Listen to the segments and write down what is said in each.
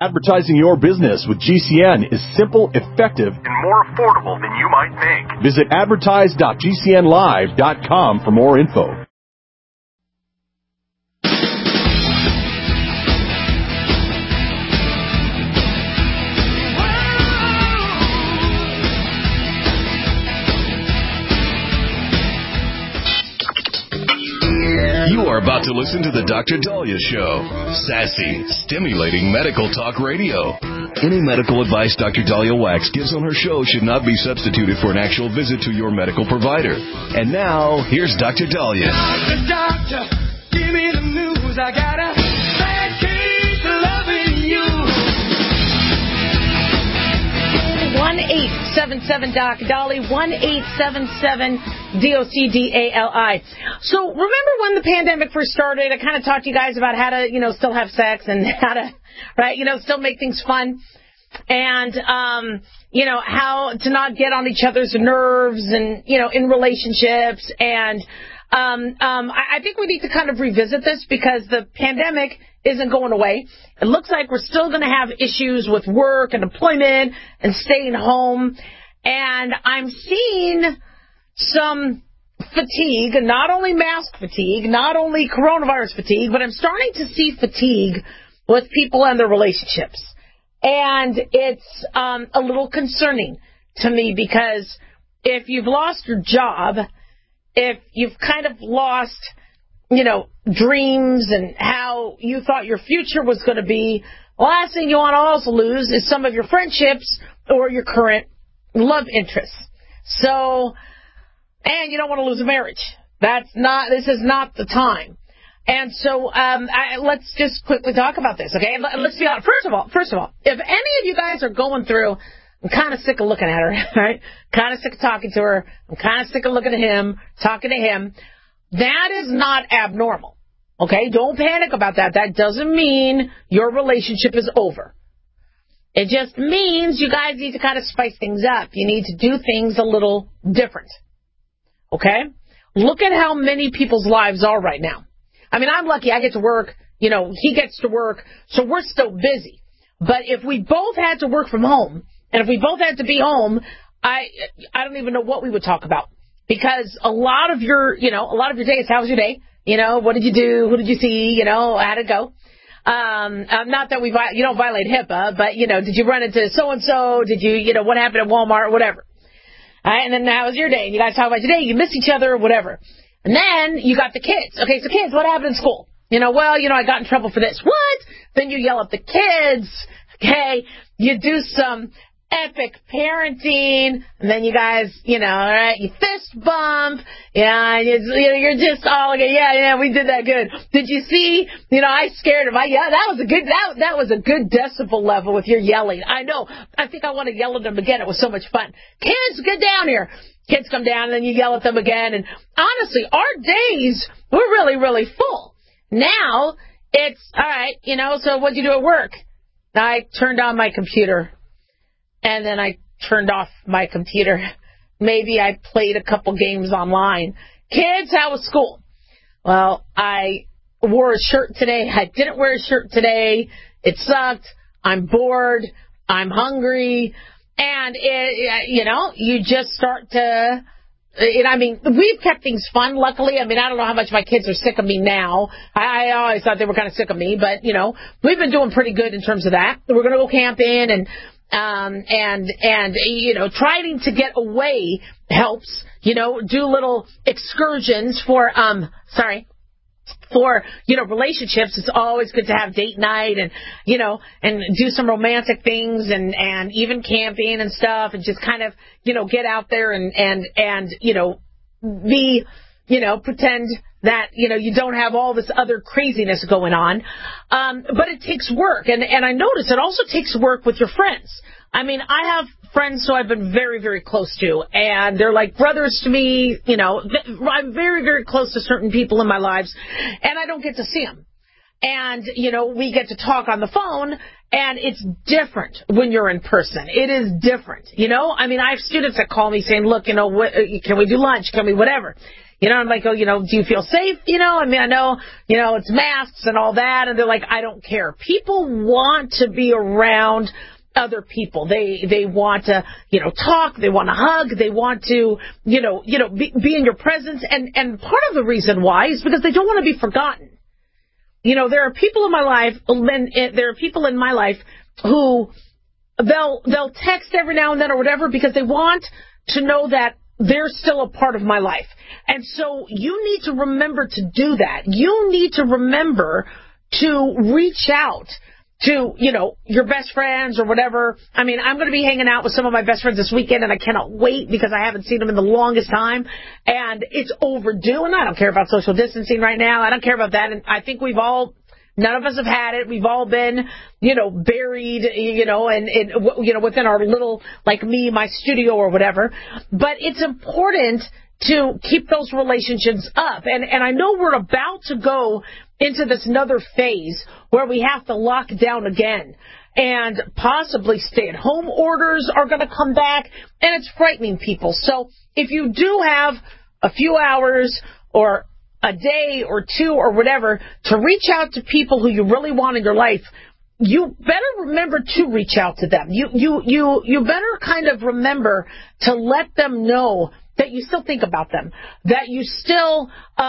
Advertising your business with GCN is simple, effective, and more affordable than you might think. Visit advertise.gcnlive.com for more info. You are about to listen to the Dr. Daliah Show. Sassy, stimulating medical talk radio. Any medical advice Dr. Daliah Wax gives on her show should not be substituted for an actual visit to your medical provider. And now, here's Dr. Daliah. Doctor, give me the news. I got a bad case of loving you. 1-877-DOC-DALI, 1-877-DOCDALI. So remember when the pandemic first started, I kind of talked to you guys about how to, still have sex and how to, right, still make things fun. And, how to not get on each other's nerves and, in relationships. And I think we need to kind of revisit this because the pandemic isn't going away. It looks like we're still going to have issues with work and employment and staying home. And I'm seeing some fatigue, not only mask fatigue, not only coronavirus fatigue, but I'm starting to see fatigue with people and their relationships. And it's a little concerning to me because if you've lost your job, if you've kind of lost, dreams and how you thought your future was going to be, the last thing you want to also lose is some of your friendships or your current love interests. So, and you don't want to lose a marriage. This is not the time. And so, let's just quickly talk about this, okay? Let's be honest. First of all, if any of you guys are going through, I'm kind of sick of looking at her, right? Kind of sick of talking to her. I'm kind of sick of looking at him, talking to him. That is not abnormal, okay? Don't panic about that. That doesn't mean your relationship is over. It just means you guys need to kind of spice things up. You need to do things a little different, okay? Look at how many people's lives are right now. I mean, I'm lucky. I get to work. He gets to work, so we're still busy. But if we both had to work from home, and if we both had to be home, I don't even know what we would talk about. Because a lot of your day is, how was your day? What did you do? Who did you see? How'd it go? Not that you don't violate HIPAA, but, did you run into so-and-so? Did you, what happened at Walmart? Whatever. All right, and then how was your day? And you guys talk about your day. You miss each other or whatever. And then you got the kids. Okay, so kids, what happened in school? I got in trouble for this. What? Then you yell at the kids. Okay, you do some epic parenting, and then you guys, all right, you fist bump, you're just all okay, yeah, we did that good. Did you see, I scared him, that was a good decibel level with your yelling. I know, I think I want to yell at them again, it was so much fun. Kids, get down here. Kids come down, and then you yell at them again, and honestly, our days were really, really full. Now, it's, all right, so what'd you do at work? I turned on my computer. And then I turned off my computer. Maybe I played a couple games online. Kids, how was school? Well, I wore a shirt today. I didn't wear a shirt today. It sucked. I'm bored. I'm hungry. And, you just start to, we've kept things fun, luckily. I don't know how much my kids are sick of me now. I always thought they were kind of sick of me, but, we've been doing pretty good in terms of that. We're going to go camping and trying to get away helps, do little excursions for relationships. It's always good to have date night and do some romantic things and even camping and stuff and just kind of, get out there and be, pretend that, you don't have all this other craziness going on. But it takes work. And I notice it also takes work with your friends. I have friends who I've been very, very close to, and they're like brothers to me. I'm very, very close to certain people in my lives, and I don't get to see them. And, we get to talk on the phone, and it's different when you're in person. It is different, I have students that call me saying, look, can we do lunch? Can we whatever? You know, I'm like, oh, you know, do you feel safe? You know, I mean, I know, you know, it's masks and all that. And they're like, I don't care. People want to be around other people. They want to, you know, talk. They want to hug. They want to, be in your presence. And part of the reason why is because they don't want to be forgotten. You know, there are people in my life, who they'll text every now and then or whatever because they want to know that they're still a part of my life. And so you need to remember to do that. You need to remember to reach out to, you know, your best friends or whatever. I mean, I'm going to be hanging out with some of my best friends this weekend, and I cannot wait because I haven't seen them in the longest time, and it's overdue. And I don't care about social distancing right now. I don't care about that. And I think none of us have had it. We've all been, you know, buried, you know, and within our little, like me, my studio or whatever. But it's important to keep those relationships up. And I know we're about to go into this another phase where we have to lock down again. And possibly stay-at-home orders are going to come back. And it's frightening people. So if you do have a few hours or a day or two or whatever to reach out to people who you really want in your life, you better remember to reach out to them. You better kind of remember to let them know that you still think about them, that you still,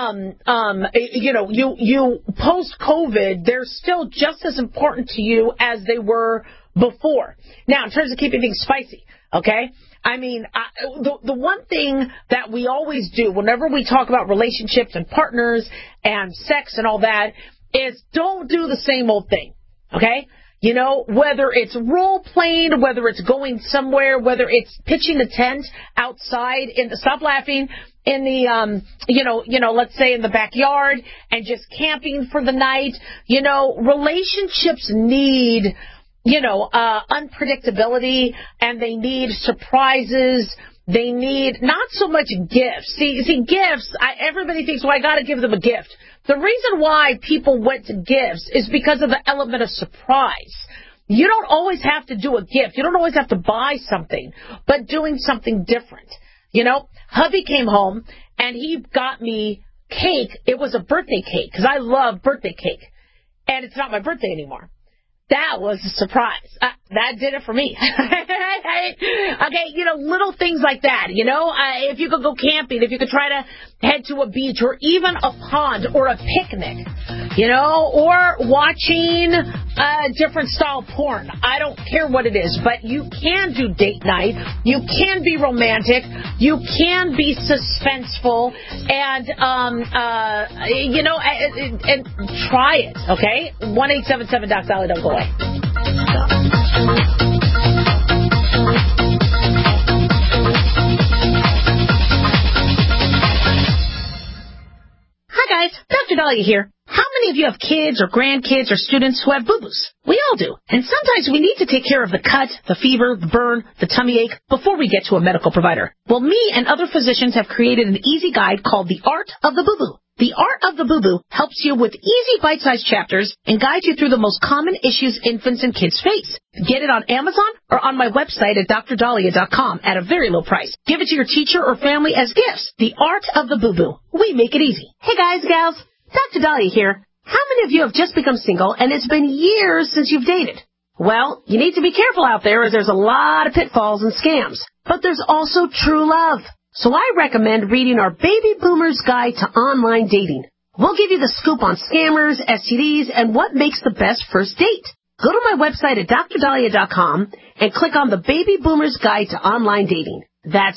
you post-COVID, they're still just as important to you as they were before. Now, in terms of keeping things spicy, okay? I mean, the one thing that we always do whenever we talk about relationships and partners and sex and all that is don't do the same old thing, okay? You know, whether it's role-playing, whether it's going somewhere, whether it's pitching a tent outside stop laughing, in the, let's say in the backyard and just camping for the night. You know, relationships need, unpredictability, and they need surprises. They need not so much gifts. See, gifts, everybody thinks, well, I got to give them a gift. The reason why people went to gifts is because of the element of surprise. You don't always have to do a gift. You don't always have to buy something, but doing something different. You know, hubby came home and he got me cake. It was a birthday cake because I love birthday cake. And it's not my birthday anymore. That was a surprise. That did it for me. Okay, little things like that. If you could go camping, if you could try to head to a beach or even a pond or a picnic, or watching different style porn. I don't care what it is, but you can do date night. You can be romantic. You can be suspenseful, and and try it. Okay, 1-877-DOC-DOLLY. Don't go away. Hi guys, Dr. Dahlia here. How many of you have kids or grandkids or students who have boo-boos? We all do. And sometimes we need to take care of the cut, the fever, the burn, the tummy ache before we get to a medical provider. Well, me and other physicians have created an easy guide called The Art of the Boo-Boo. The Art of the Boo-Boo helps you with easy bite-sized chapters and guides you through the most common issues infants and kids face. Get it on Amazon or on my website at drdahlia.com at a very low price. Give it to your teacher or family as gifts. The Art of the Boo-Boo. We make it easy. Hey guys, gals. Dr. Dahlia here. How many of you have just become single and it's been years since you've dated? Well, you need to be careful out there as there's a lot of pitfalls and scams. But there's also true love. So I recommend reading our Baby Boomer's Guide to Online Dating. We'll give you the scoop on scammers, STDs, and what makes the best first date. Go to my website at drdahlia.com and click on the Baby Boomer's Guide to Online Dating. That's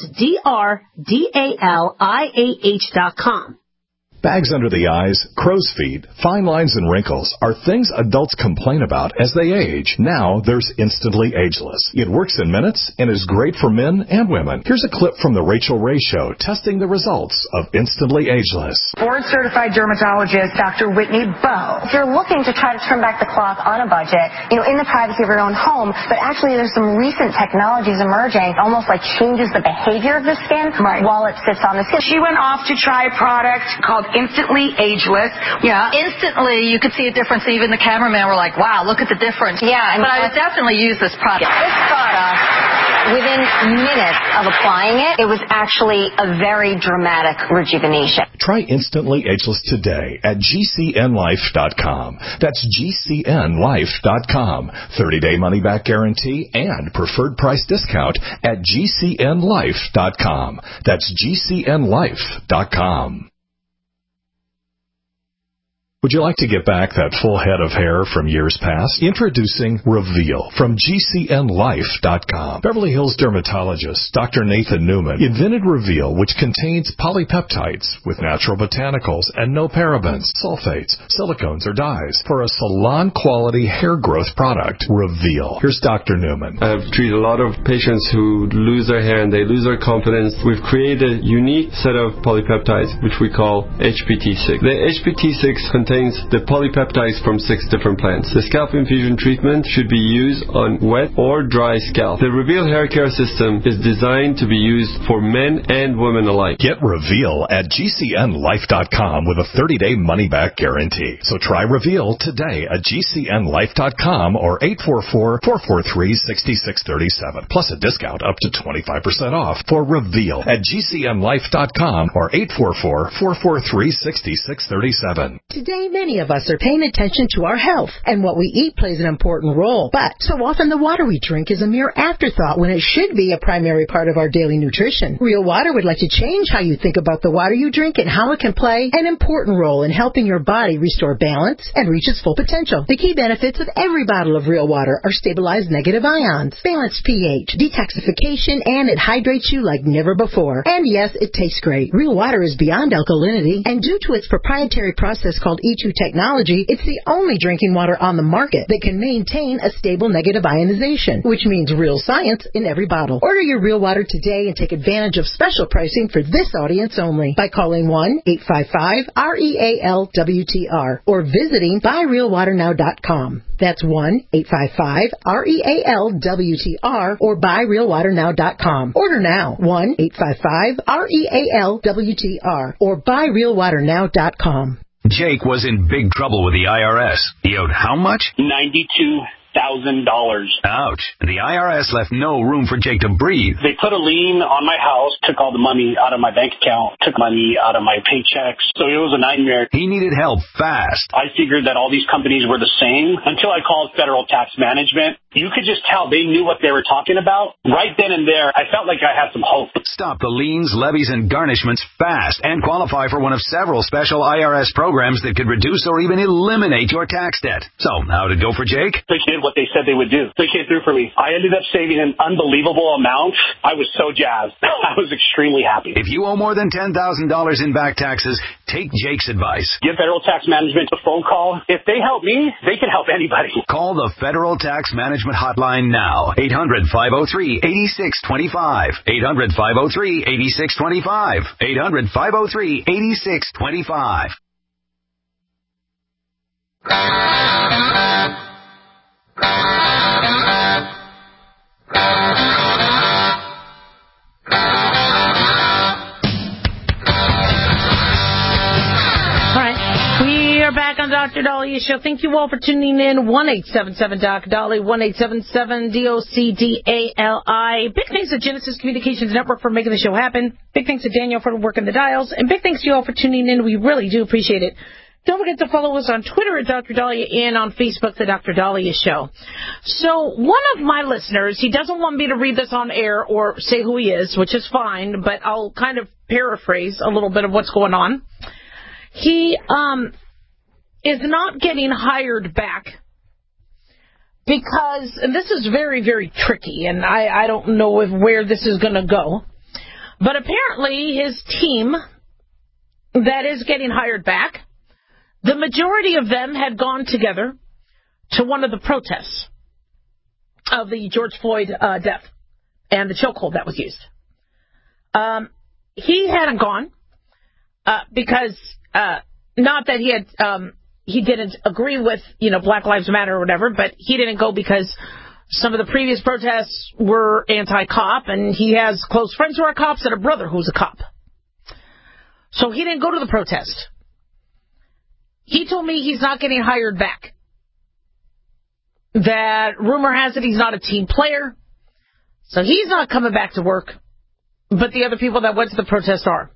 DRDALIAH.com. Bags under the eyes, crow's feet, fine lines, and wrinkles are things adults complain about as they age. Now there's Instantly Ageless. It works in minutes and is great for men and women. Here's a clip from The Rachel Ray Show testing the results of Instantly Ageless. Board-certified dermatologist Dr. Whitney Bowe. If you're looking to try to turn back the clock on a budget, in the privacy of your own home, but actually there's some recent technologies emerging, almost like changes the behavior of the skin while it sits on the skin. She went off to try a product called Instantly Ageless. Yeah, instantly you could see a difference. Even the cameraman were like, wow, look at the difference. Yeah. But I would definitely use this product. This product within minutes of applying it, it was actually a very dramatic rejuvenation. Try Instantly Ageless today at GCNlife.com. That's GCNlife.com. 30-day money-back guarantee and preferred price discount at GCNlife.com. That's GCNlife.com. Would you like to get back that full head of hair from years past? Introducing Reveal from GCNlife.com. Beverly Hills dermatologist Dr. Nathan Newman invented Reveal, which contains polypeptides with natural botanicals and no parabens, sulfates, silicones, or dyes for a salon-quality hair growth product. Reveal. Here's Dr. Newman. I've treated a lot of patients who lose their hair and they lose their confidence. We've created a unique set of polypeptides, which we call HPT6. The HPT6 contains the polypeptides from 6 different plants. The scalp infusion treatment should be used on wet or dry scalp. The Reveal hair care system is designed to be used for men and women alike. Get Reveal at GCNlife.com with a 30-day money-back guarantee. So try Reveal today at GCNlife.com or 844-443-6637. Plus a discount up to 25% off for Reveal at GCNlife.com or 844-443-6637. Today, many of us are paying attention to our health, and what we eat plays an important role. But so often the water we drink is a mere afterthought when it should be a primary part of our daily nutrition. Real Water would like to change how you think about the water you drink and how it can play an important role in helping your body restore balance and reach its full potential. The key benefits of every bottle of Real Water are stabilized negative ions, balanced pH, detoxification, and it hydrates you like never before. And yes, it tastes great. Real Water is beyond alkalinity, and due to its proprietary process called E2 technology, it's the only drinking water on the market that can maintain a stable negative ionization, which means real science in every bottle. Order your Real Water today and take advantage of special pricing for this audience only by calling 1-855-REAL-WTR or visiting buyrealwaternow.com. That's 1-855-REAL-WTR or buyrealwaternow.com. Order now. 1-855-REAL-WTR or buyrealwaternow.com. Jake was in big trouble with the IRS. He owed how much? $92,000. Ouch. The IRS left no room for Jake to breathe. They put a lien on my house, took all the money out of my bank account, took money out of my paychecks. So it was a nightmare. He needed help fast. I figured that all these companies were the same until I called Federal Tax Management. You could just tell they knew what they were talking about. Right then and there, I felt like I had some hope. Stop the liens, levies, and garnishments fast and qualify for one of several special IRS programs that could reduce or even eliminate your tax debt. So, how'd it go for Jake? They did what they said they would do. They came through for me. I ended up saving an unbelievable amount. I was so jazzed. I was extremely happy. If you owe more than $10,000 in back taxes, take Jake's advice. Give Federal Tax Management a phone call. If they help me, they can help anybody. Call the Federal Tax Management Hotline now. 800-503-8625. 800-503-8625. 800-503-8625. Back on Dr. Dalia's show. Thank you all for tuning in. 1-877-DOC-DALI, 1-877-DOC-DALI. Big thanks to Genesis Communications Network for making the show happen. Big thanks to Daniel for working the dials. And big thanks to you all for tuning in. We really do appreciate it. Don't forget to follow us on Twitter at Dr. Dahlia and on Facebook, The Dr. Dahlia Show. So one of my listeners, he doesn't want me to read this on air or say who he is, which is fine, but I'll kind of paraphrase a little bit of what's going on. He is not getting hired back because, and this is very, very tricky, and I don't know where this is going to go, but apparently his team that is getting hired back, the majority of them had gone together to one of the protests of the George Floyd death and the chokehold that was used. He hadn't gone because not that he had he didn't agree with, Black Lives Matter or whatever, but he didn't go because some of the previous protests were anti-cop, and he has close friends who are cops and a brother who's a cop. So he didn't go to the protest. He told me he's not getting hired back. That rumor has it he's not a team player. So he's not coming back to work, but the other people that went to the protest are.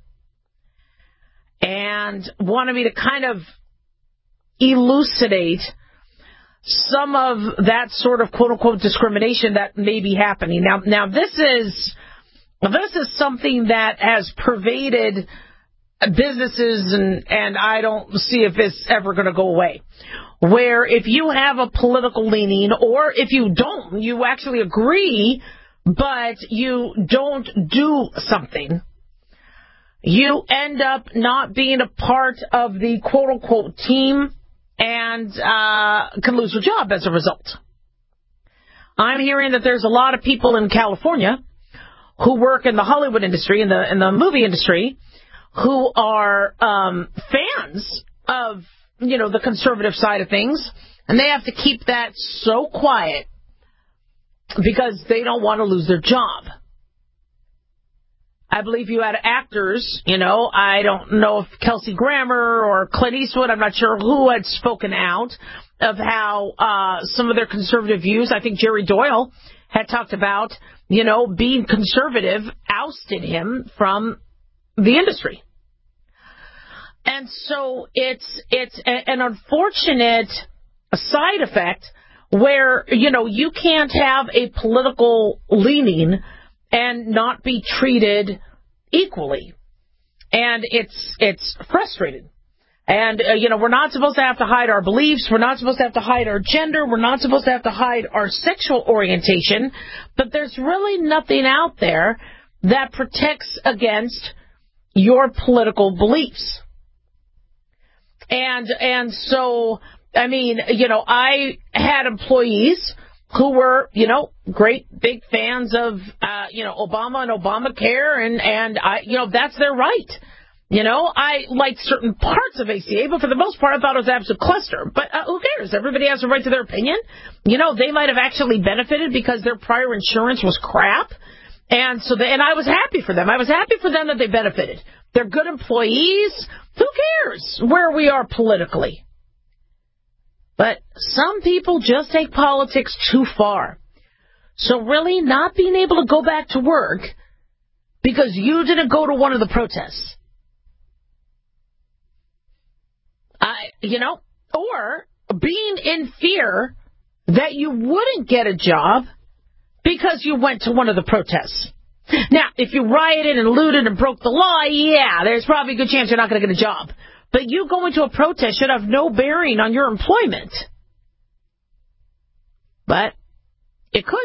And wanted me to kind of elucidate some of that sort of quote-unquote discrimination that may be happening. Now this is something that has pervaded businesses, and I don't see if it's ever going to go away. Where if you have a political leaning, or if you don't, you actually agree, but you don't do something, you end up not being a part of the quote-unquote team and can lose your job as a result. I'm hearing that there's a lot of people in California who work in the Hollywood industry, in the movie industry, who are fans of, the conservative side of things, and they have to keep that so quiet because they don't want to lose their job. I believe you had actors, I don't know if Kelsey Grammer or Clint Eastwood, I'm not sure who had spoken out of how some of their conservative views. I think Jerry Doyle had talked about, being conservative ousted him from the industry. And so it's an unfortunate side effect where, you can't have a political leaning and not be treated equally. And it's frustrating. And, we're not supposed to have to hide our beliefs. We're not supposed to have to hide our gender. We're not supposed to have to hide our sexual orientation. But there's really nothing out there that protects against your political beliefs. And so, I had employees who were, great big fans of, Obama and Obamacare, and I, that's their right. I liked certain parts of ACA, but for the most part, I thought it was an absolute cluster. But who cares? Everybody has a right to their opinion. They might have actually benefited because their prior insurance was crap. And so, and I was happy for them. I was happy for them that they benefited. They're good employees. Who cares where we are politically? But some people just take politics too far. So really not being able to go back to work because you didn't go to one of the protests. Or being in fear that you wouldn't get a job because you went to one of the protests. Now, if you rioted and looted and broke the law, yeah, there's probably a good chance you're not going to get a job. But you going to a protest should have no bearing on your employment. But it could.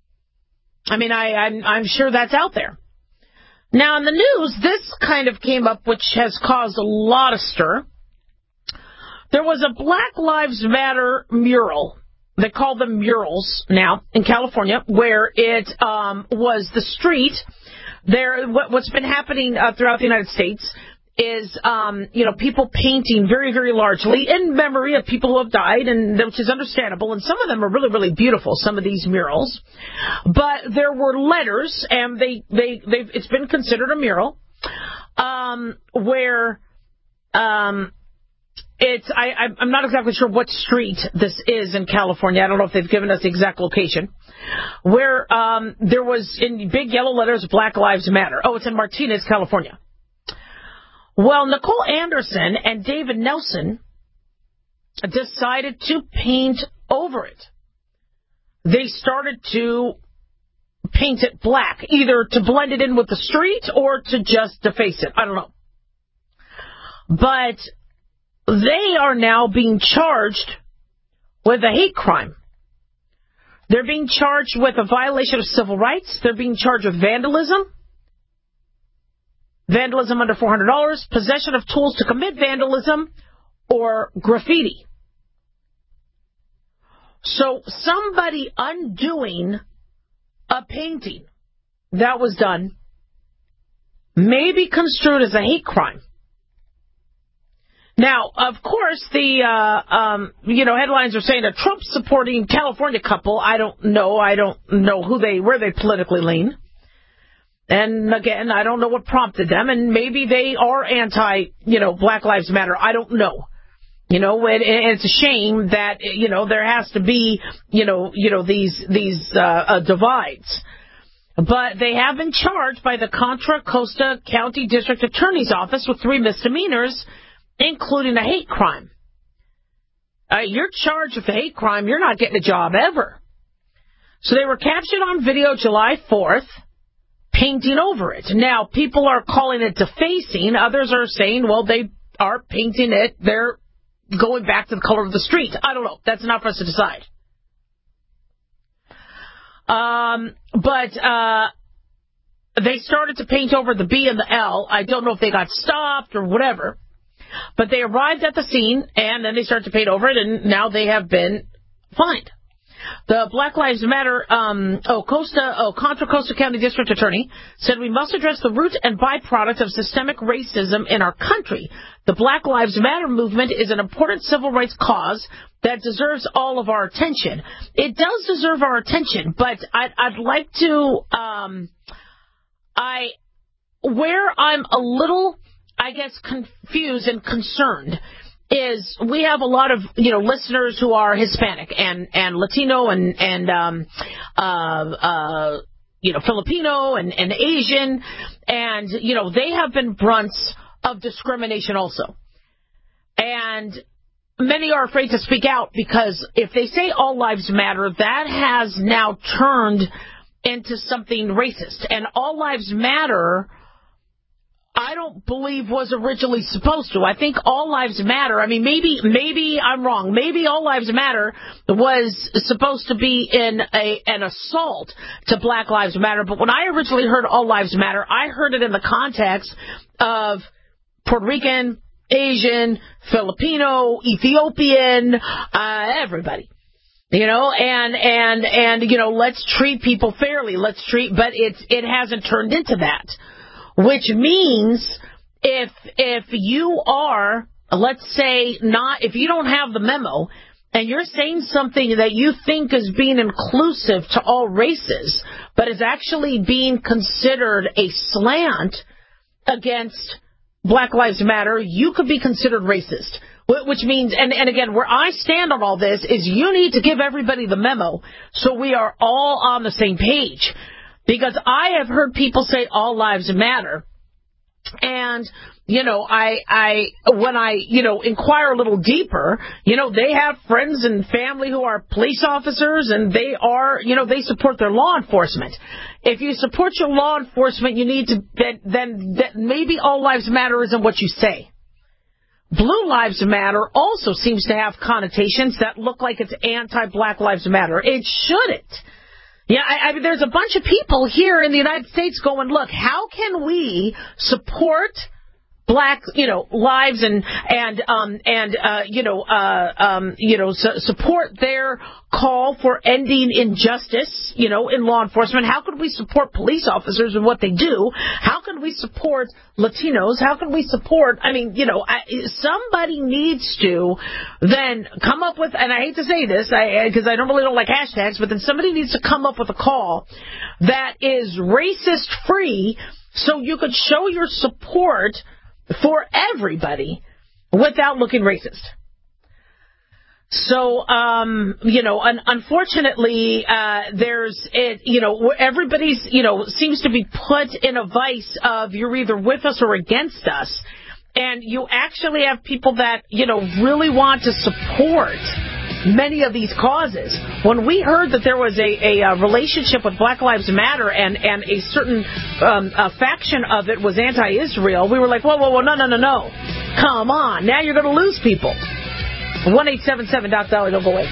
I'm sure that's out there. Now, in the news, this kind of came up, which has caused a lot of stir. There was a Black Lives Matter mural. They call them murals now in California, where it was the street. What's been happening throughout the United States is, people painting very, very largely in memory of people who have died, and which is understandable. And some of them are really, really beautiful, some of these murals. But there were letters, and it's been considered a mural, where I'm not exactly sure what street this is in California. I don't know if they've given us the exact location. Where there was, in big yellow letters, Black Lives Matter. Oh, it's in Martinez, California. Well, Nicole Anderson and David Nelson decided to paint over it. They started to paint it black, either to blend it in with the street or to just deface it. I don't know. But they are now being charged with a hate crime. They're being charged with a violation of civil rights. They're being charged with vandalism. Vandalism under $400, possession of tools to commit vandalism, or graffiti. So somebody undoing a painting that was done may be construed as a hate crime. Now, of course, the headlines are saying a Trump-supporting California couple. I don't know where they politically lean. And again, I don't know what prompted them, and maybe they are anti, Black Lives Matter. I don't know. And it's a shame that, there has to be, these divides. But they have been charged by the Contra Costa County District Attorney's Office with 3 misdemeanors, including a hate crime. You're charged with a hate crime, you're not getting a job ever. So they were captured on video July 4th, painting over it. Now, people are calling it defacing. Others are saying, well, they are painting it. They're going back to the color of the street. I don't know. That's not for us to decide. But they started to paint over the B and the L. I don't know if they got stopped or whatever. But they arrived at the scene, and then they started to paint over it, and now they have been fined. The Black Lives Matter Contra Costa County District Attorney said we must address the root and byproduct of systemic racism in our country. The Black Lives Matter movement is an important civil rights cause that deserves all of our attention. It does deserve our attention, but I'd like to where I'm a little, I guess, confused and concerned is we have a lot of, listeners who are Hispanic and Latino and Filipino and Asian, and, they have been brunts of discrimination also. And many are afraid to speak out because if they say all lives matter, that has now turned into something racist. And all lives matter, I don't believe was originally supposed to. I think all lives matter. I mean, maybe I'm wrong. Maybe all lives matter was supposed to be in an assault to Black Lives Matter. But when I originally heard all lives matter, I heard it in the context of Puerto Rican, Asian, Filipino, Ethiopian, everybody. And let's treat people fairly. But it hasn't turned into that. Which means if you are, let's say, if you don't have the memo and you're saying something that you think is being inclusive to all races, but is actually being considered a slant against Black Lives Matter, you could be considered racist. Which means, and again, where I stand on all this is you need to give everybody the memo so we are all on the same page. Because I have heard people say all lives matter. And, when I inquire a little deeper, they have friends and family who are police officers and they are, they support their law enforcement. If you support your law enforcement, you need to, then maybe all lives matter isn't what you say. Blue Lives Matter also seems to have connotations that look like it's anti-Black Lives Matter. It shouldn't. Yeah, I mean, there's a bunch of people here in the United States going, look, how can we support Black, lives and support their call for ending injustice, in law enforcement? How can we support police officers and what they do? How can we support Latinos? How can we support, somebody needs to then come up with, and I hate to say this, because I normally don't like hashtags, but then somebody needs to come up with a call that is racist free so you could show your support for everybody without looking racist. So, unfortunately, everybody's, seems to be put in a vice of you're either with us or against us. And you actually have people that, really want to support many of these causes. When we heard that there was a relationship with Black Lives Matter and a certain faction of it was anti-Israel, we were like, whoa, no. Come on, now you're going to lose people. 1-877-Doc-Dollar, don't go away.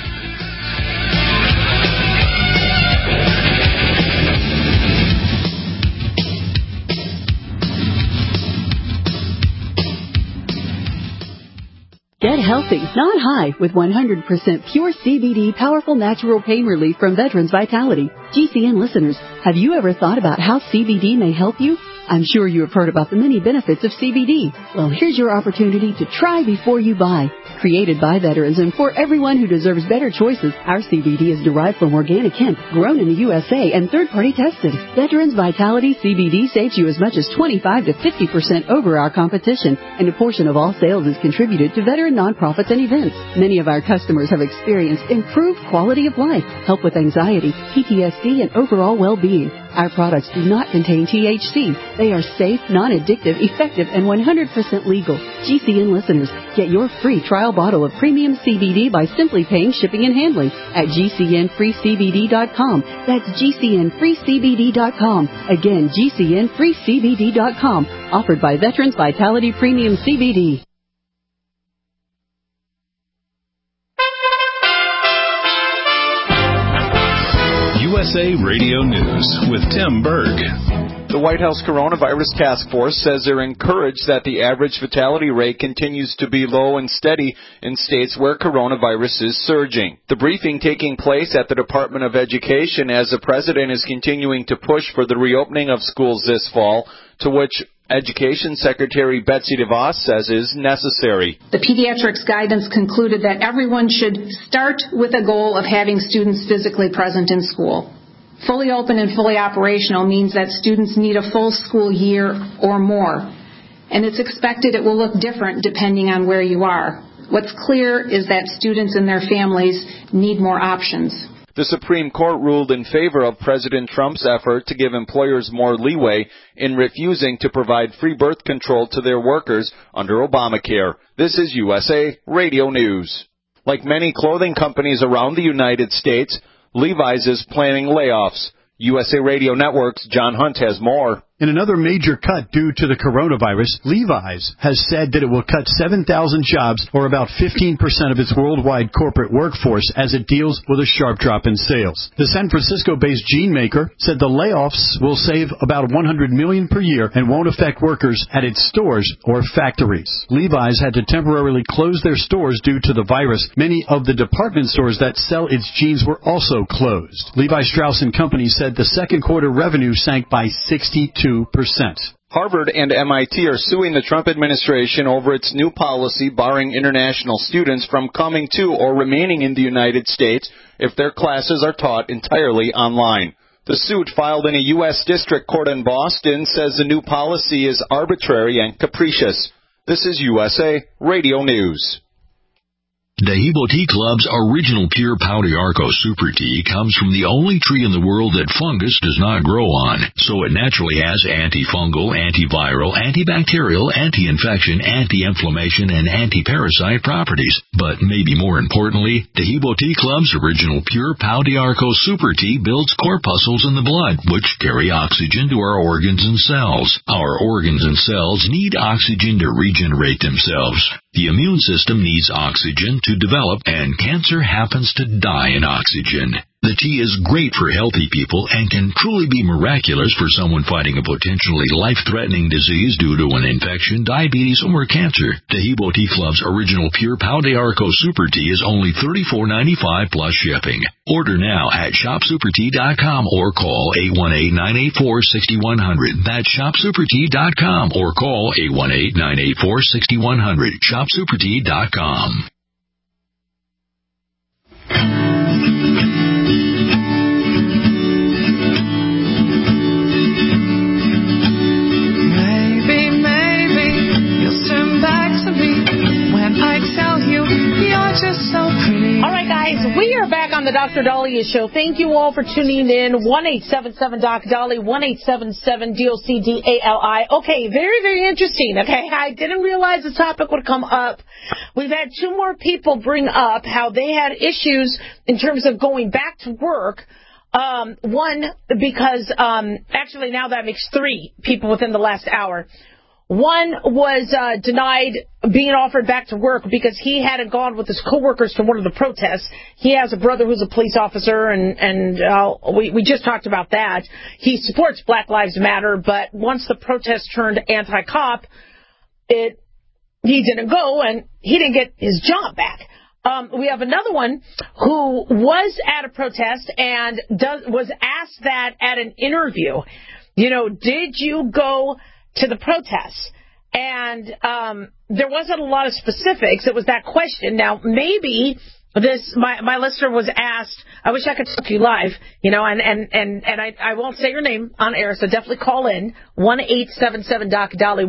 Get healthy, not high, with 100% pure CBD powerful natural pain relief from Veterans Vitality. GCN listeners, have you ever thought about how CBD may help you? I'm sure you have heard about the many benefits of CBD. Well, here's your opportunity to try before you buy. Created by veterans and for everyone who deserves better choices, our CBD is derived from organic hemp, grown in the USA and third-party tested. Veterans Vitality CBD saves you as much as 25 to 50% over our competition, and a portion of all sales is contributed to veteran nonprofits and events. Many of our customers have experienced improved quality of life, help with anxiety, PTSD, and overall well-being. Our products do not contain THC. They are safe, non-addictive, effective, and 100% legal. GCN listeners, get your free trial bottle of premium CBD by simply paying shipping and handling at GCNFreeCBD.com. That's GCNFreeCBD.com. Again, GCNFreeCBD.com. Offered by Veterans Vitality Premium CBD. USA Radio News with Tim Berg. The White House Coronavirus Task Force says they're encouraged that the average fatality rate continues to be low and steady in states where coronavirus is surging. The briefing taking place at the Department of Education as the president is continuing to push for the reopening of schools this fall, to which Education Secretary Betsy DeVos says is necessary. The pediatrics guidance concluded that everyone should start with a goal of having students physically present in school. Fully open and fully operational means that students need a full school year or more, and it's expected it will look different depending on where you are. What's clear is that students and their families need more options. The Supreme Court ruled in favor of President Trump's effort to give employers more leeway in refusing to provide free birth control to their workers under Obamacare. This is USA Radio News. Like many clothing companies around the United States, Levi's is planning layoffs. USA Radio Network's John Hunt has more. In another major cut due to the coronavirus, Levi's has said that it will cut 7,000 jobs, or about 15% of its worldwide corporate workforce, as it deals with a sharp drop in sales. The San Francisco-based jean maker said the layoffs will save about $100 million per year and won't affect workers at its stores or factories. Levi's had to temporarily close their stores due to the virus. Many of the department stores that sell its jeans were also closed. Levi Strauss & Company said the second quarter revenue sank by 62%. Harvard and MIT are suing the Trump administration over its new policy barring international students from coming to or remaining in the United States if their classes are taught entirely online. The suit, filed in a U.S. District Court in Boston, says the new policy is arbitrary and capricious. This is USA Radio News. Dehibo Tea Club's original pure Pau d'Arco Super Tea comes from the only tree in the world that fungus does not grow on, so it naturally has antifungal, antiviral, antibacterial, anti-infection, anti-inflammation, and anti-parasite properties. But maybe more importantly, Dehibo Tea Club's original pure Pau d'Arco Super Tea builds corpuscles in the blood, which carry oxygen to our organs and cells. Our organs and cells need oxygen to regenerate themselves. The immune system needs oxygen to develop, and cancer happens to die in oxygen. The tea is great for healthy people and can truly be miraculous for someone fighting a potentially life-threatening disease due to an infection, diabetes, or cancer. Dehibo Tea Club's original pure Pau d'Arco Super Tea is only $34.95 plus shipping. Order now at ShopSuperTea.com or call 818-984-6100. That's ShopSuperTea.com or call 818-984-6100. ShopSuperTea.com. All right, guys, we are back on the Dr. Dahlia Show. Thank you all for tuning in. 1-877-Doc-Dali, 1-877-DOC-DALI. Okay, very, very interesting. Okay, I didn't realize the topic would come up. We've had two more people bring up how they had issues in terms of going back to work. One, because actually now that makes three people within the last hour. One was denied being offered back to work because he hadn't gone with his coworkers to one of the protests. He has a brother who's a police officer, and we just talked about that. He supports Black Lives Matter, but once the protest turned anti-cop, he didn't go, and he didn't get his job back. We have another one who was at a protest and was asked that at an interview. You know, did you go to the protests? And there wasn't a lot of specifics. It was that question. Now, maybe my listener was asked, I wish I could talk to you live, and I won't say your name on air, so definitely call in, 1-877-DOC-DOLLY,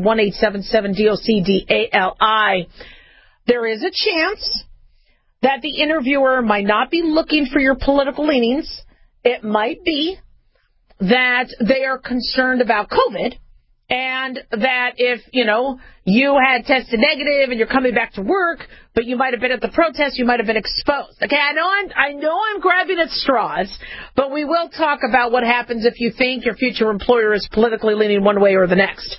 1-877-DOC-DALI. There is a chance that the interviewer might not be looking for your political leanings. It might be that they are concerned about COVID, and that if, you had tested negative and you're coming back to work, but you might have been at the protest, you might have been exposed. Okay, I know I'm grabbing at straws, but we will talk about what happens if you think your future employer is politically leaning one way or the next.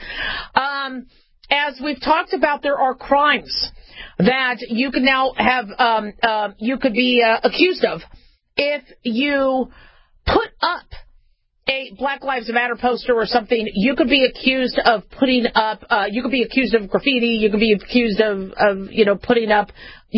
As we've talked about, there are crimes that you can now have, you could be accused of if you put up a Black Lives Matter poster or something. You could be accused of putting up, you could be accused of graffiti, you could be accused of putting up,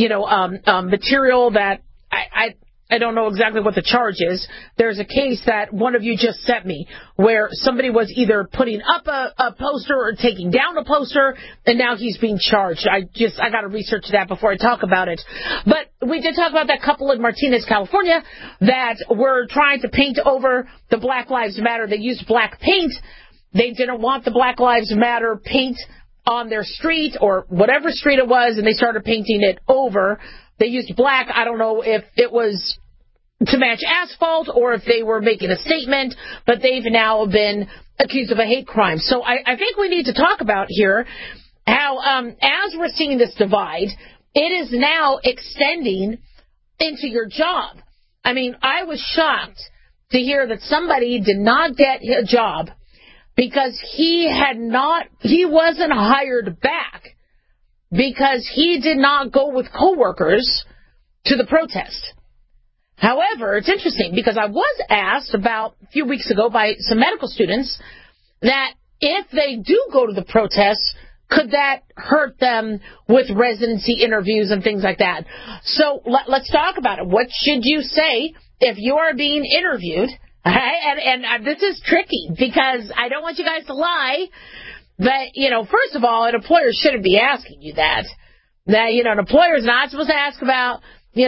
material that I don't know exactly what the charge is. There's a case that one of you just sent me where somebody was either putting up a poster or taking down a poster, and now he's being charged. I got to research that before I talk about it. But we did talk about that couple in Martinez, California, that were trying to paint over the Black Lives Matter. They used black paint. They didn't want the Black Lives Matter paint on their street or whatever street it was, and they started painting it over. They used black. I don't know if it was to match asphalt or if they were making a statement, but they've now been accused of a hate crime. So I think we need to talk about here how, as we're seeing this divide, it is now extending into your job. I mean, I was shocked to hear that somebody did not get a job because he wasn't hired back because he did not go with coworkers to the protest. However, it's interesting because I was asked about a few weeks ago by some medical students that if they do go to the protests, could that hurt them with residency interviews and things like that? So let's talk about it. What should you say if you are being interviewed? And this is tricky because I don't want you guys to lie. But, first of all, an employer shouldn't be asking you that. That, an employer is not supposed to ask about,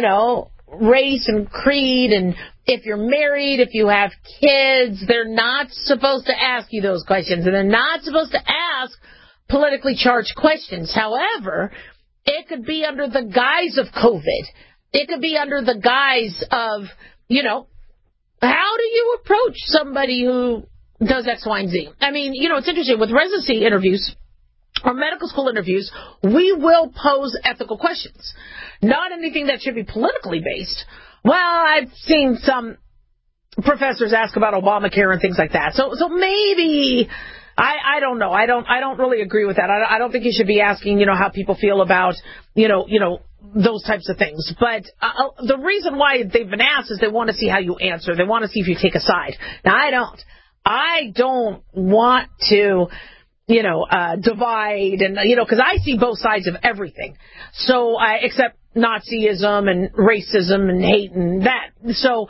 race and creed, and if you're married, if you have kids, they're not supposed to ask you those questions, and they're not supposed to ask politically charged questions. However, it could be under the guise of COVID. It could be under the guise of, how do you approach somebody who does X, Y, and Z? I mean, it's interesting. With residency interviews or medical school interviews, we will pose ethical questions. Not anything that should be politically based. Well, I've seen some professors ask about Obamacare and things like that. So maybe, I don't know. I don't really agree with that. I don't think you should be asking, how people feel about, those types of things. But the reason why they've been asked is they want to see how you answer. They want to see if you take a side. Now, I don't want to, divide and, because I see both sides of everything. So except Nazism and racism and hate and that. So,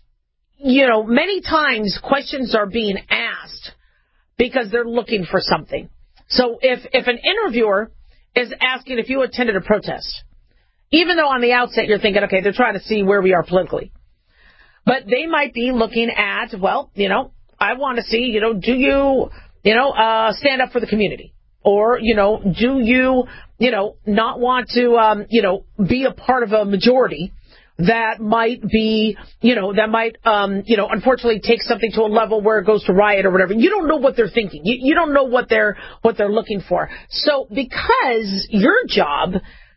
many times questions are being asked because they're looking for something. So if an interviewer is asking if you attended a protest, even though on the outset you're thinking, okay, they're trying to see where we are politically, but they might be looking at, well, I want to see, do you, stand up for the community? Or, do you, not want to, be a part of a majority that might be, unfortunately take something to a level where it goes to riot or whatever. You don't know what they're thinking. You don't know what they're looking for. So because your job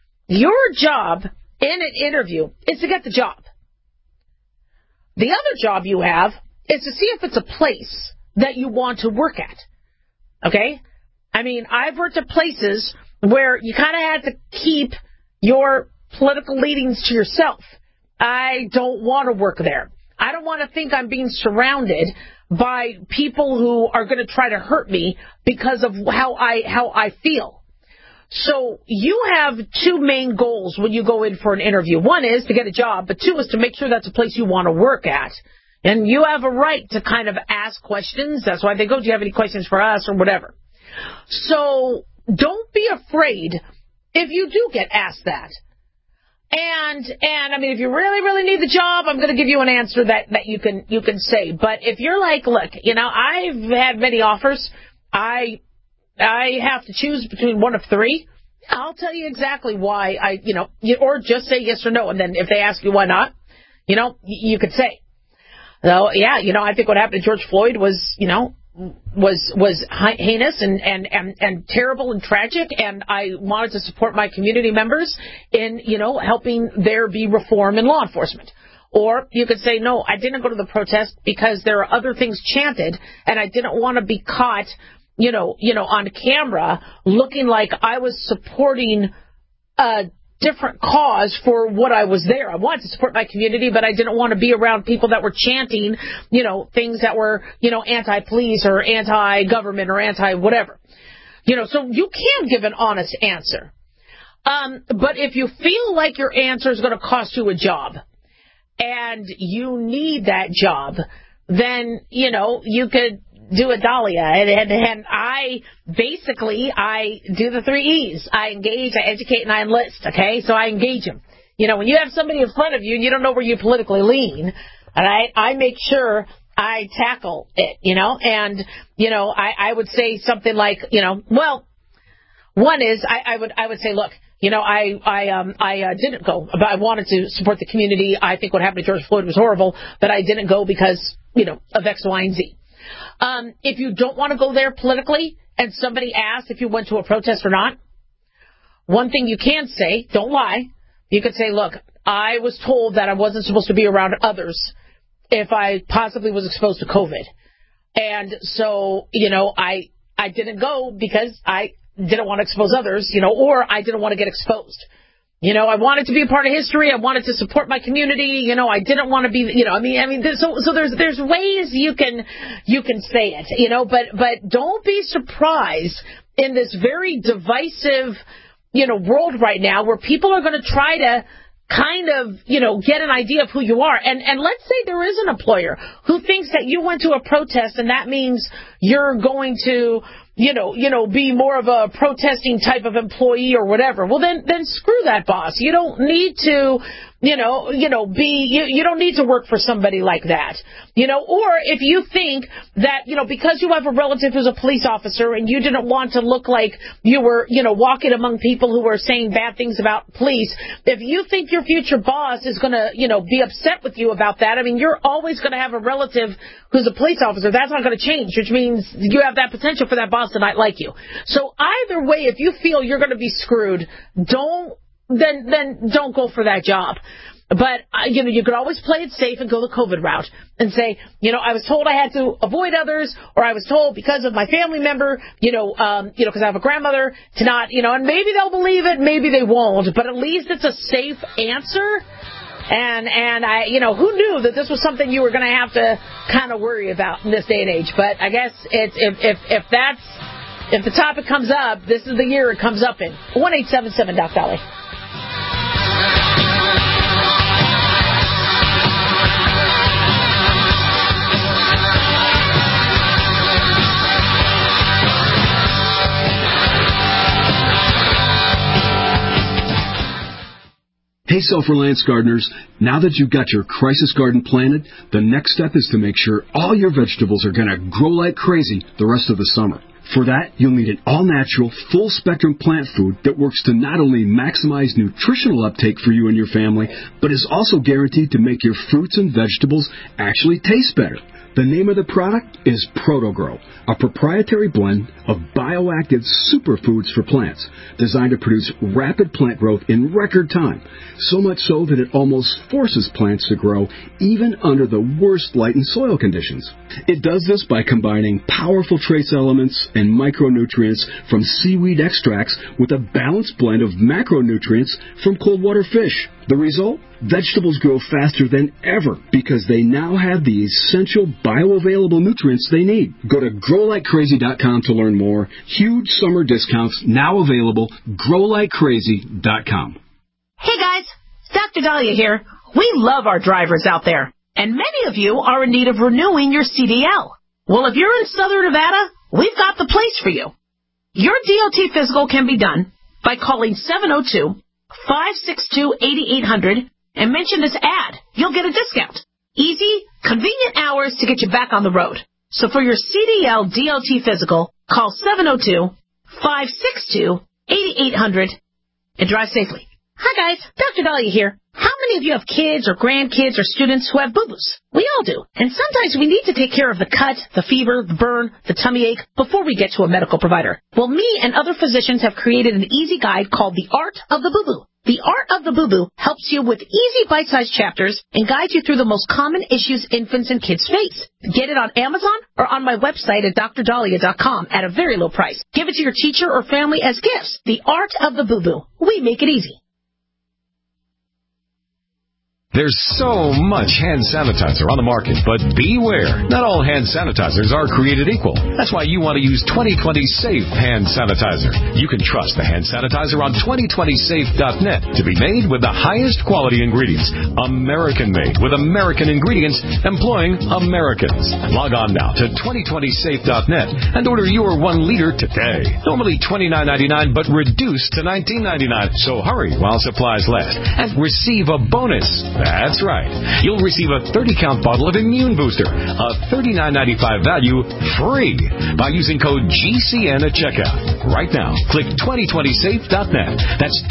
in an interview is to get the job. The other job you have is to see if it's a place that you want to work at. Okay? I mean, I've worked at places where you kind of had to keep your political leanings to yourself. I don't want to work there. I don't want to think I'm being surrounded by people who are going to try to hurt me because of how I feel. So you have two main goals when you go in for an interview. One is to get a job, but two is to make sure that's a place you want to work at. And you have a right to kind of ask questions. That's why they go, do you have any questions for us or whatever? So don't be afraid if you do get asked that. And I mean, if you really, really need the job, I'm going to give you an answer that you can say. But if you're like, look, I've had many offers. I have to choose between one of three. I'll tell you exactly why or just say yes or no. And then if they ask you why not, you could say. So, yeah, I think what happened to George Floyd was heinous and terrible and tragic, and I wanted to support my community members in, helping there be reform in law enforcement. Or you could say, no, I didn't go to the protest because there are other things chanted, and I didn't want to be caught, on camera looking like I was supporting a different cause for what I was there. I wanted to support my community, but I didn't want to be around people that were chanting, things that were, anti-police or anti-government or anti-whatever. So you can give an honest answer. But if you feel like your answer is going to cost you a job and you need that job, then, you could do a Dahlia. And I do the 3 E's. I engage, I educate, and I enlist, okay? So I engage them. When you have somebody in front of you and you don't know where you politically lean, all right, I make sure I tackle it, and, I would say something like, one is I would say, look, I didn't go, but I wanted to support the community. I think what happened to George Floyd was horrible, but I didn't go because, of X, Y, and Z. If you don't want to go there politically and somebody asks if you went to a protest or not, one thing you can say, don't lie. You could say, look, I was told that I wasn't supposed to be around others if I possibly was exposed to COVID. And so, I didn't go because I didn't want to expose others, or I didn't want to get exposed. I wanted to be a part of history. I wanted to support my community. I didn't want to be, so there's ways you can say it, but don't be surprised in this very divisive, world right now where people are going to try to kind of, get an idea of who you are. And let's say there is an employer who thinks that you went to a protest and that means you're going to, be more of a protesting type of employee or whatever. Well, then screw that boss. You don't need to, you don't need to work for somebody like that. Or if you think that, because you have a relative who's a police officer and you didn't want to look like you were, walking among people who were saying bad things about police, if you think your future boss is going to, be upset with you about that, you're always going to have a relative who's a police officer. That's not going to change, which means you have that potential for that boss to not like you. So either way, if you feel you're going to be screwed, don't go for that job. But, you could always play it safe and go the COVID route and say, I was told I had to avoid others, or I was told because of my family member, because I have a grandmother to not, and maybe they'll believe it, maybe they won't, but at least it's a safe answer. And I, who knew that this was something you were going to have to kind of worry about in this day and age? But I guess it's, if the topic comes up, this is the year it comes up in. 1-877-Doc-Dolly. Hey, Self-Reliance gardeners, now that you've got your crisis garden planted, the next step is to make sure all your vegetables are going to grow like crazy the rest of the summer. For that, you'll need an all-natural, full-spectrum plant food that works to not only maximize nutritional uptake for you and your family, but is also guaranteed to make your fruits and vegetables actually taste better. The name of the product is ProtoGrow, a proprietary blend of bioactive superfoods for plants, designed to produce rapid plant growth in record time, so much so that it almost forces plants to grow even under the worst light and soil conditions. It does this by combining powerful trace elements and micronutrients from seaweed extracts with a balanced blend of macronutrients from cold water fish. The result? Vegetables grow faster than ever because they now have the essential bioavailable nutrients they need. Go to growlikecrazy.com to learn more. Huge summer discounts now available. growlikecrazy.com. Hey guys, Dr. Dahlia here. We love our drivers out there, and many of you are in need of renewing your CDL. Well, if you're in Southern Nevada, we've got the place for you. Your DOT physical can be done by calling 702-562-8800 and mention this ad. You'll get a discount. Easy, convenient hours to get you back on the road. So for your CDL DOT physical, call 702-562-8800 and drive safely. Hi guys, Dr. Dahlia here. How many of you have kids or grandkids or students who have boo-boos? We all do. And sometimes we need to take care of the cut, the fever, the burn, the tummy ache before we get to a medical provider. Well, me and other physicians have created an easy guide called The Art of the Boo-Boo. The Art of the Boo-Boo helps you with easy bite-sized chapters and guides you through the most common issues infants and kids face. Get it on Amazon or on my website at drdahlia.com at a very low price. Give it to your teacher or family as gifts. The Art of the Boo-Boo. We make it easy. There's so much hand sanitizer on the market, but beware. Not all hand sanitizers are created equal. That's why you want to use 2020 Safe hand sanitizer. You can trust the hand sanitizer on 2020safe.net to be made with the highest quality ingredients. American-made with American ingredients, employing Americans. Log on now to 2020safe.net and order your 1 liter today. Normally $29.99, but reduced to $19.99. So hurry while supplies last and receive a bonus. That's right. You'll receive a 30-count bottle of Immune Booster, a $39.95 value, free by using code GCN at checkout. Right now, click 2020safe.net. That's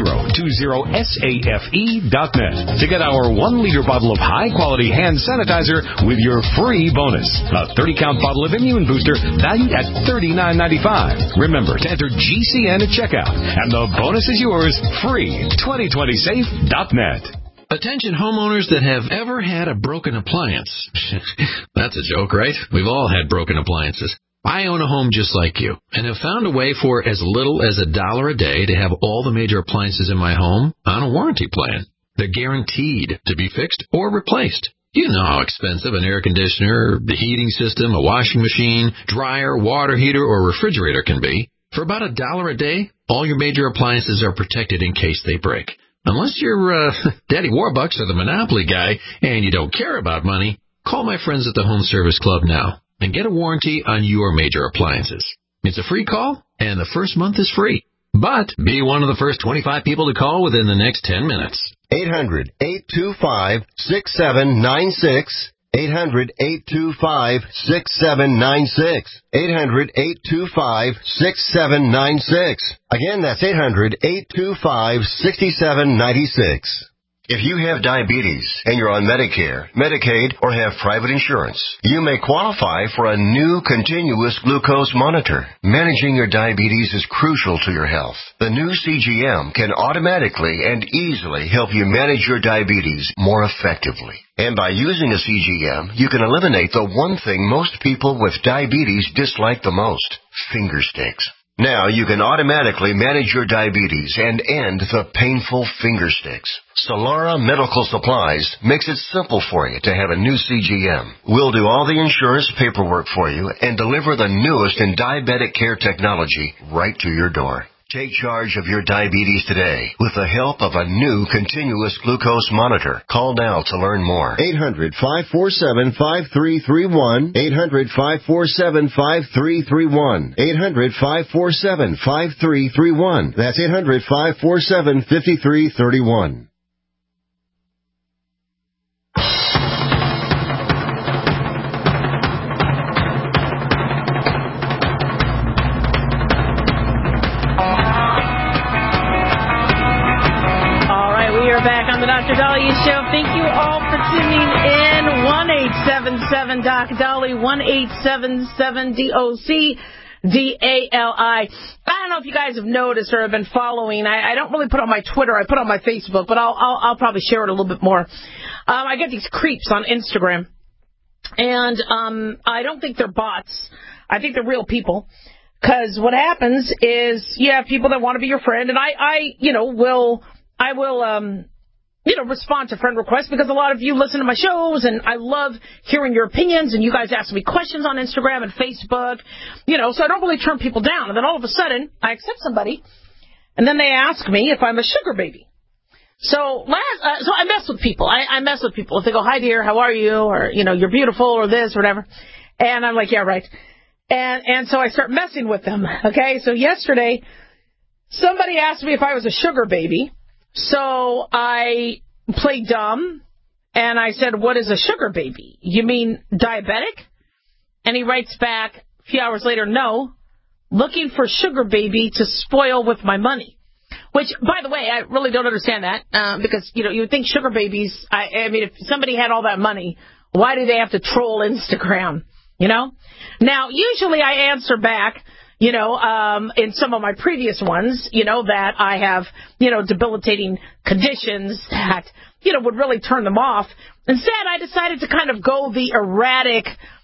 2020safe.net to get our 1 liter bottle of high-quality hand sanitizer with your free bonus. A 30-count bottle of Immune Booster valued at $39.95. Remember to enter GCN at checkout, and the bonus is yours, free. 2020safe.net. Attention homeowners that have ever had a broken appliance. That's a joke, right? We've all had broken appliances. I own a home just like you and have found a way for as little as $1 a day to have all the major appliances in my home on a warranty plan. They're guaranteed to be fixed or replaced. You know how expensive an air conditioner, the heating system, a washing machine, dryer, water heater, or refrigerator can be. For about $1 a day, all your major appliances are protected in case they break. Unless you're Daddy Warbucks or the Monopoly guy and you don't care about money, call my friends at the Home Service Club now and get a warranty on your major appliances. It's a free call, and the first month is free. But be one of the first 25 people to call within the next 10 minutes. 800-825-6796. 800-825-6796. 800-825-6796. Again, that's 800-825-6796. If you have diabetes and you're on Medicare, Medicaid, or have private insurance, you may qualify for a new continuous glucose monitor. Managing your diabetes is crucial to your health. The new CGM can automatically and easily help you manage your diabetes more effectively. And by using a CGM, you can eliminate the one thing most people with diabetes dislike the most: finger sticks. Now you can automatically manage your diabetes and end the painful finger sticks. Solara Medical Supplies makes it simple for you to have a new CGM. We'll do all the insurance paperwork for you and deliver the newest in diabetic care technology right to your door. Take charge of your diabetes today with the help of a new continuous glucose monitor. Call now to learn more. 800-547-5331. 800-547-5331. 800-547-5331. That's 800-547-5331. Back on the Dr. Dahlia Show. Thank you all for tuning in. 1-877-DOC-DALI, 1-877-DOC-DALI. I don't know if you guys have noticed or have been following. I don't really put on my Twitter. I put on my Facebook, but I'll probably share it a little bit more. I get these creeps on Instagram, and I don't think they're bots. I think they're real people. Because what happens is you have people that want to be your friend, and I will respond to friend requests because a lot of you listen to my shows, and I love hearing your opinions, and you guys ask me questions on Instagram and Facebook, so I don't really turn people down. And then all of a sudden, I accept somebody, and then they ask me if I'm a sugar baby. So I mess with people. I mess with people. If they go, "Hi, dear, how are you?" or, "You're beautiful," or this, or whatever. And I'm like, "Yeah, right." And so I start messing with them. Okay, so yesterday, somebody asked me if I was a sugar baby. So I played dumb, and I said, what is a sugar baby? You mean diabetic? And he writes back a few hours later, no, looking for sugar baby to spoil with my money. Which, by the way, I really don't understand that, because, you would think sugar babies, I mean, if somebody had all that money, why do they have to troll Instagram, Now, usually I answer back, in some of my previous ones, that I have, debilitating conditions that, would really turn them off. Instead, I decided to kind of go the erratic,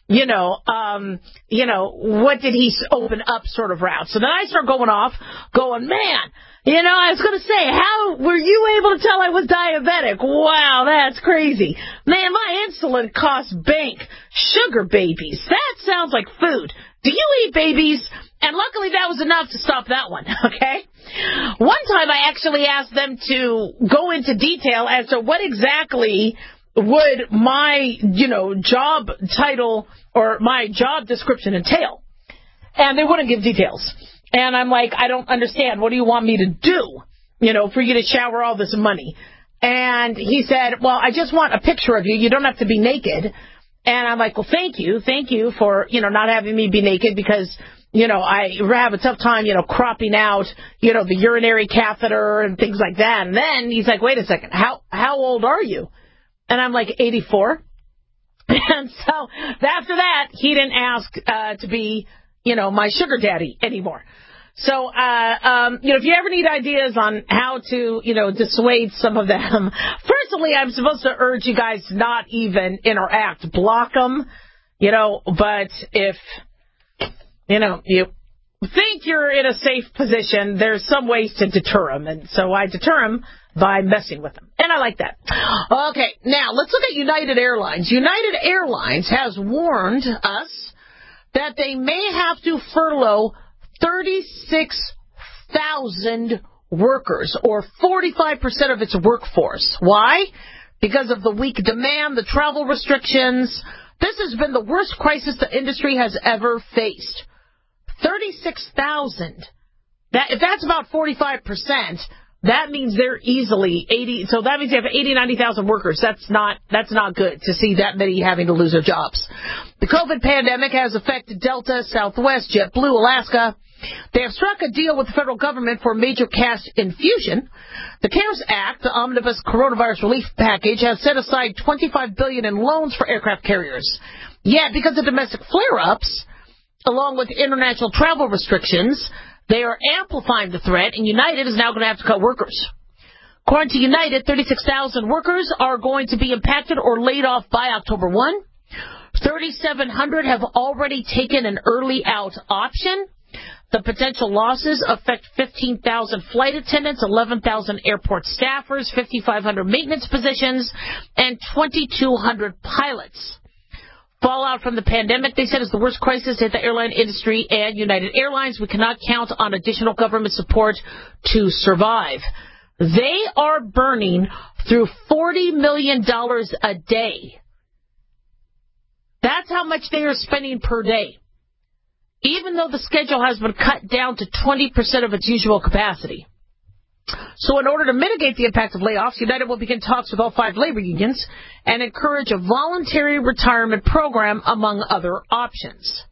what did he open up sort of route. So then I start going off, man, I was going to say, how were you able to tell I was diabetic? Wow, that's crazy. Man, my insulin costs bank. Sugar babies. That sounds like food. Do you eat babies? And luckily that was enough to stop that one, okay? One time I actually asked them to go into detail as to what exactly would my, job title or my job description entail. And they wouldn't give details. And I'm like, I don't understand. What do you want me to do, for you to shower all this money? And he said, well, I just want a picture of you. You don't have to be naked. And I'm like, well, thank you for, not having me be naked because, I have a tough time, cropping out, the urinary catheter and things like that. And then he's like, wait a second, how old are you? And I'm like, 84. And so after that, he didn't ask to be, my sugar daddy anymore. So, if you ever need ideas on how to, dissuade some of them, personally, I'm supposed to urge you guys to not even interact, block them, but if, you think you're in a safe position, there's some ways to deter them. And so I deter them by messing with them. And I like that. Okay, now let's look at United Airlines. United Airlines has warned us that they may have to furlough 36,000 workers, or 45% of its workforce. Why? Because of the weak demand, the travel restrictions. This has been the worst crisis the industry has ever faced. 36,000. If that's about 45%, that means they're easily 80. So that means you have 80, 90,000 workers. That's not good to see that many having to lose their jobs. The COVID pandemic has affected Delta, Southwest, JetBlue, Alaska. They have struck a deal with the federal government for a major cash infusion. The CARES Act, the omnibus coronavirus relief package, has set aside $25 billion in loans for aircraft carriers. Yet, because of domestic flare-ups, along with international travel restrictions, they are amplifying the threat, and United is now going to have to cut workers. According to United, 36,000 workers are going to be impacted or laid off by October 1. 3,700 have already taken an early out option. The potential losses affect 15,000 flight attendants, 11,000 airport staffers, 5,500 maintenance positions, and 2,200 pilots. Fallout from the pandemic, they said, is the worst crisis hit the airline industry and United Airlines. We cannot count on additional government support to survive. They are burning through $40 million a day. That's how much they are spending per day, even though the schedule has been cut down to 20% of its usual capacity. So in order to mitigate the impact of layoffs, United will begin talks with all 5 labor unions and encourage a voluntary retirement program, among other options.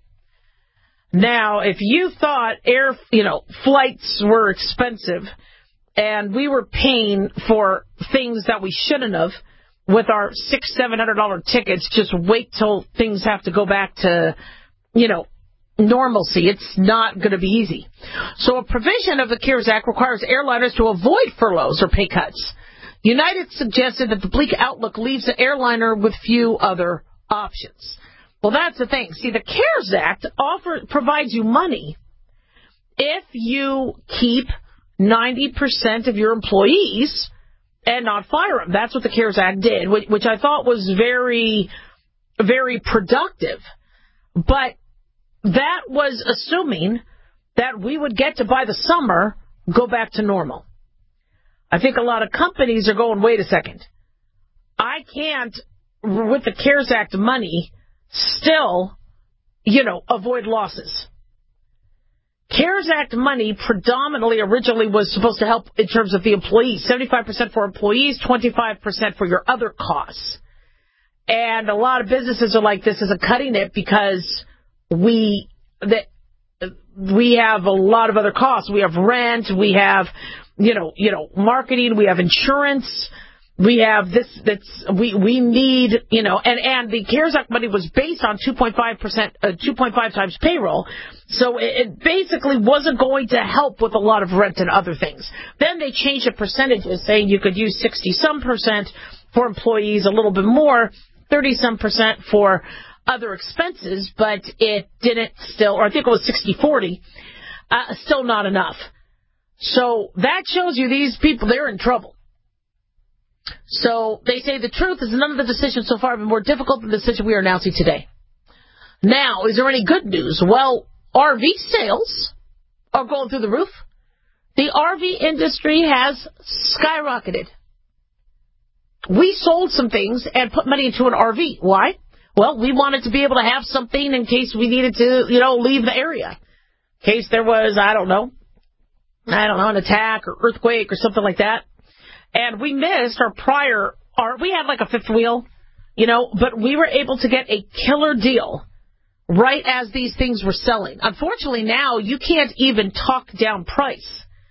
Now, if you thought flights were expensive and we were paying for things that we shouldn't have with our $600-700 tickets, just wait till things have to go back to, normalcy. It's not going to be easy. So a provision of the CARES Act requires airliners to avoid furloughs or pay cuts. United suggested that the bleak outlook leaves the airliner with few other options. Well, that's the thing. See, the CARES Act provides you money if you keep 90% of your employees and not fire them. That's what the CARES Act did, which I thought was very, very productive. But that was assuming that we would get to, by the summer, go back to normal. I think a lot of companies are going, wait a second. I can't, with the CARES Act money, still avoid losses. CARES Act money predominantly originally was supposed to help in terms of the employees, 75% for employees, 25% for your other costs. And a lot of businesses are like, this isn't cutting it because we have a lot of other costs. We have rent, we have, marketing, we have insurance, we have this, we need, and the CARES Act money was based on 2.5 times payroll. So it basically wasn't going to help with a lot of rent and other things. Then they changed the percentages, saying you could use 60-some% for employees, a little bit more, 30-some% for other expenses, but it didn't still, or I think it was 60-40, still not enough. So that shows you these people, they're in trouble. So they say the truth is none of the decisions so far have been more difficult than the decision we are announcing today. Now, is there any good news? Well, RV sales are going through the roof. The RV industry has skyrocketed. We sold some things and put money into an RV. Why? Well, we wanted to be able to have something in case we needed to, leave the area. In case there was, an attack or earthquake or something like that. And we missed we had like a fifth wheel, but we were able to get a killer deal right as these things were selling. Unfortunately, now you can't even talk down price.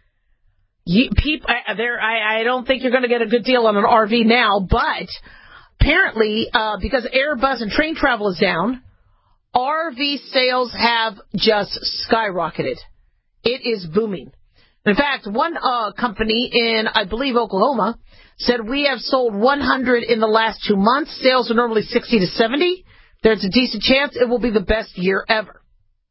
I don't think you're going to get a good deal on an RV now, but apparently, because Airbus and train travel is down, RV sales have just skyrocketed. It is booming. In fact, one company in, I believe, Oklahoma said we have sold 100 in the last 2 months. Sales are normally 60 to 70. There's a decent chance it will be the best year ever.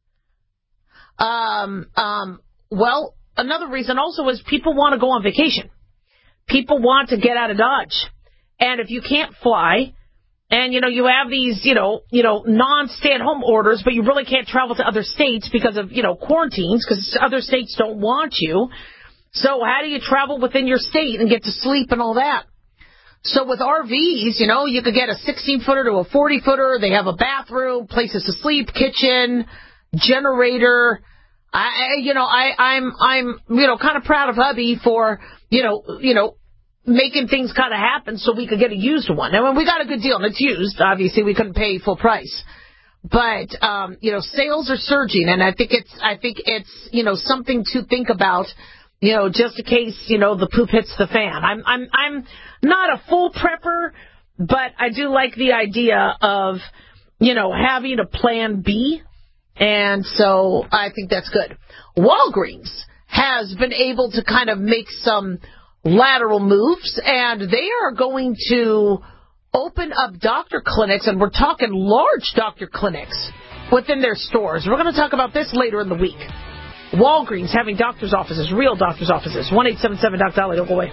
Well, another reason also is people want to go on vacation. People want to get out of Dodge. And if you can't fly, and, you have these, non-stay-at-home orders, but you really can't travel to other states because of, quarantines, because other states don't want you. So how do you travel within your state and get to sleep and all that? So with RVs, you could get a 16-footer to a 40-footer. They have a bathroom, places to sleep, kitchen, generator. I'm kind of proud of hubby for, making things kind of happen so we could get a used one. And when we got a good deal and it's used, obviously we couldn't pay full price. But, sales are surging, and I think it's, something to think about, just in case, the poop hits the fan. I'm not a full prepper, but I do like the idea of, having a plan B. And so I think that's good. Walgreens has been able to kind of make some lateral moves, and they are going to open up doctor clinics, and we're talking large doctor clinics within their stores. We're going to talk about this later in the week. Walgreens having doctor's offices, real doctor's offices. 1-877-DOC-DOLLY. Don't go away.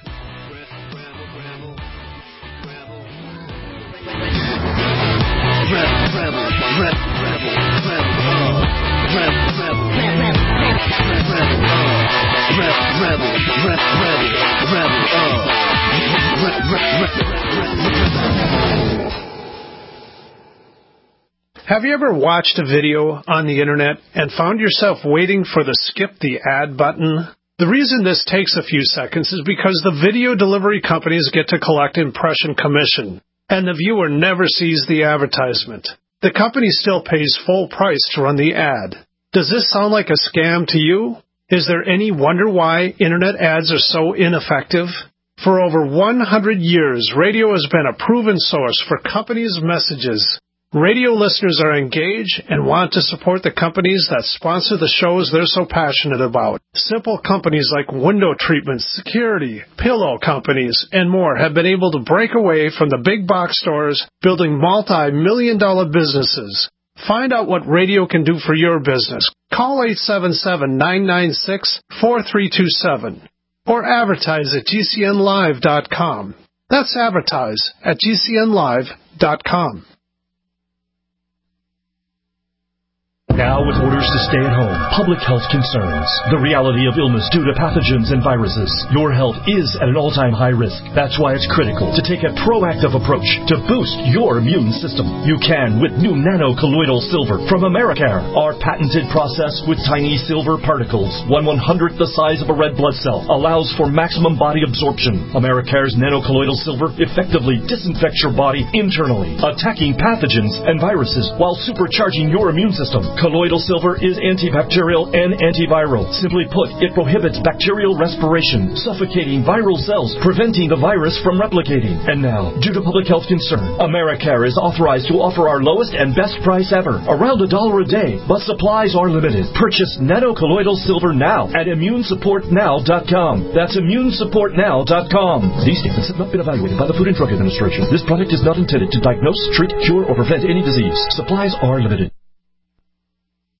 Have you ever watched a video on the internet and found yourself waiting for the skip the ad button? The reason this takes a few seconds is because the video delivery companies get to collect impression commission, and the viewer never sees the advertisement. The company still pays full price to run the ad. Does this sound like a scam to you? Is there any wonder why internet ads are so ineffective? For over 100 years, radio has been a proven source for companies' messages. Radio listeners are engaged and want to support the companies that sponsor the shows they're so passionate about. Simple companies like window treatments, security, pillow companies, and more have been able to break away from the big box stores, building multi-million-dollar businesses. Find out what radio can do for your business. Call 877-996-4327 or advertise at GCNlive.com. That's advertise at GCNlive.com. Now with orders to stay at home, public health concerns, the reality of illness due to pathogens and viruses, your health is at an all-time high risk. That's why it's critical to take a proactive approach to boost your immune system. You can with new nano-colloidal silver from Americare. Our patented process with tiny silver particles, 1/100th the size of a red blood cell, allows for maximum body absorption. Americare's nano-colloidal silver effectively disinfects your body internally, attacking pathogens and viruses while supercharging your immune system. Colloidal silver is antibacterial and antiviral. Simply put, it prohibits bacterial respiration, suffocating viral cells, preventing the virus from replicating. And now, due to public health concern, Americare is authorized to offer our lowest and best price ever, around $1 a day, but supplies are limited. Purchase nano-colloidal silver now at immunesupportnow.com. That's immunesupportnow.com. These statements have not been evaluated by the Food and Drug Administration. This product is not intended to diagnose, treat, cure, or prevent any disease. Supplies are limited.